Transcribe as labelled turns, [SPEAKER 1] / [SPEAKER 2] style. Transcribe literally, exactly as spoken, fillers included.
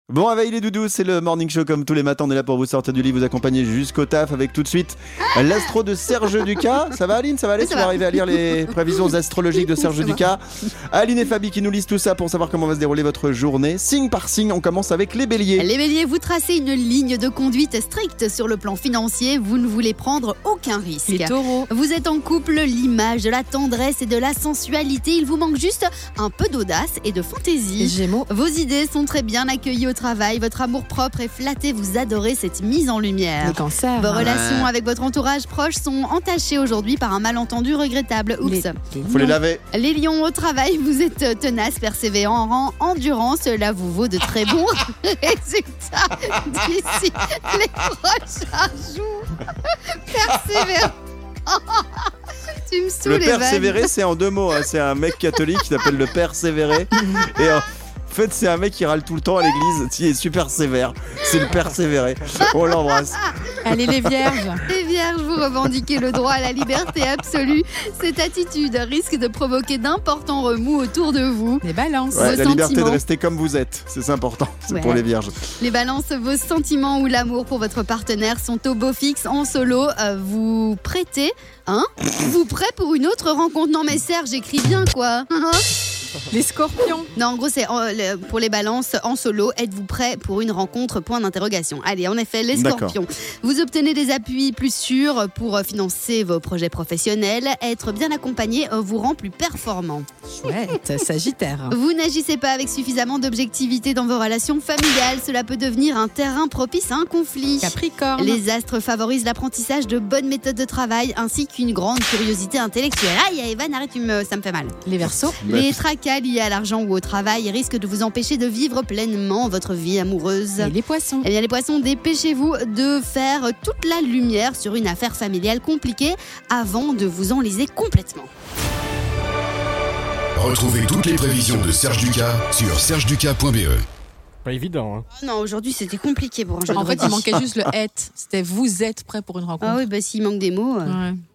[SPEAKER 1] Bon réveil les doudous, c'est le Morning Show comme tous les matins, on est là pour vous sortir du lit, vous accompagner jusqu'au taf avec tout de suite l'astro de Serge Ducas. Ça va Aline, ça va aller,
[SPEAKER 2] oui, ça
[SPEAKER 1] tu vas
[SPEAKER 2] va.
[SPEAKER 1] arriver à lire les prévisions astrologiques de Serge Ducas. Aline et Fabi qui nous lisent tout ça pour savoir comment va se dérouler votre journée. Signe par signe, on commence avec les béliers.
[SPEAKER 2] Les béliers, vous tracez une ligne de conduite stricte sur le plan financier, vous ne voulez prendre aucun risque.
[SPEAKER 3] Les taureaux.
[SPEAKER 2] Vous êtes en couple, l'image de la tendresse et de la sensualité, il vous manque juste un peu d'audace et de
[SPEAKER 3] Les
[SPEAKER 2] fantaisie.
[SPEAKER 3] gémeaux.
[SPEAKER 2] Vos idées sont très bien accueillies au travail, votre amour propre est flatté, vous adorez cette mise en lumière.
[SPEAKER 3] Les cancers.
[SPEAKER 2] Vos relations avec votre entourage proche sont entachées aujourd'hui par un malentendu regrettable. Oups.
[SPEAKER 3] Les-
[SPEAKER 1] Faut les laver.
[SPEAKER 2] Les lions au travail, vous êtes tenaces, persévérants, endurant. Cela vous vaut de très bons résultats d'ici les prochains jours. Persévérant. Tu me saoules,
[SPEAKER 1] Le
[SPEAKER 2] Evan.
[SPEAKER 1] persévérer, c'est en deux mots, hein. C'est un mec catholique qui s'appelle le persévérer. Et euh, en fait, c'est un mec qui râle tout le temps à l'église, qui est super sévère. C'est le persévérer. On l'embrasse.
[SPEAKER 3] Allez les vierges.
[SPEAKER 2] Les vierges, vous revendiquez le droit à la liberté absolue. Cette attitude risque de provoquer d'importants remous autour de vous.
[SPEAKER 3] Les balances.
[SPEAKER 1] Ouais,
[SPEAKER 2] Vos
[SPEAKER 1] la liberté de
[SPEAKER 2] sentiments.
[SPEAKER 1] rester comme vous êtes, c'est ça important. C'est
[SPEAKER 2] Ouais.
[SPEAKER 1] pour les vierges.
[SPEAKER 2] Les balances, vos sentiments ou l'amour pour votre partenaire sont au beau fixe. En solo, euh, vous prêtez, hein Vous prêt pour une autre rencontre? Non mais Serge, j'écris bien quoi.
[SPEAKER 3] Les scorpions.
[SPEAKER 2] Non, en gros, c'est euh, le- pour les balances en solo. Êtes-vous prêt pour une rencontre? Point d'interrogation. Allez, en effet, les
[SPEAKER 1] D'accord.
[SPEAKER 2] scorpions. Vous obtenez des appuis plus sûrs pour euh, financer vos projets professionnels. Être bien accompagné euh, vous rend plus performant.
[SPEAKER 3] Chouette. Sagittaire.
[SPEAKER 2] Vous n'agissez pas avec suffisamment d'objectivité dans vos relations familiales. Cela peut devenir un terrain propice à un conflit.
[SPEAKER 3] Capricorne.
[SPEAKER 2] Les astres favorisent l'apprentissage de bonnes méthodes de travail ainsi qu'une grande curiosité intellectuelle. Aïe, Evan, arrête, tu me... ça me fait mal.
[SPEAKER 3] Les verseaux.
[SPEAKER 2] Les tracas liés à l'argent ou au travail risquent de vous empêcher de vivre pleinement votre vie amoureuse.
[SPEAKER 3] Et les poissons.
[SPEAKER 2] Eh bien, les poissons, dépêchez-vous de faire toute la lumière sur une affaire familiale compliquée avant de vous enliser complètement.
[SPEAKER 4] Retrouvez toutes les prévisions de Serge Ducas sur serge ducas point b e.
[SPEAKER 5] Pas évident, hein.
[SPEAKER 2] Oh non, aujourd'hui c'était compliqué pour un jeu
[SPEAKER 3] En
[SPEAKER 2] de
[SPEAKER 3] fait,
[SPEAKER 2] redis.
[SPEAKER 3] il manquait juste le être. C'était vous êtes prêt pour une rencontre.
[SPEAKER 2] Ah oui, bah s'il manque des mots. euh,
[SPEAKER 3] Ouais.